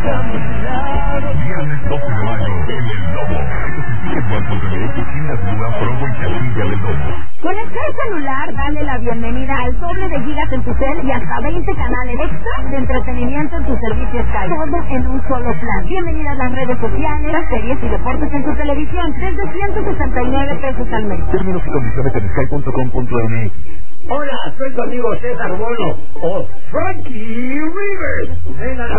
Viernes 12 de mayo en El Lobo. Edward.mx, tiendas Lua, Provo y Casilla del Lobo. Con el celular, dale la bienvenida al doble de gigas en tu cel y hasta 20 canales extra de entretenimiento en tu servicio Sky. Todo en un solo plan. Bienvenida a las redes sociales, las series y deportes en tu televisión desde 169 pesos al mes. Términos y condiciones en sky.com.mx. Hola, soy tu amigo César Bono o Frankie Rivers. Ven a la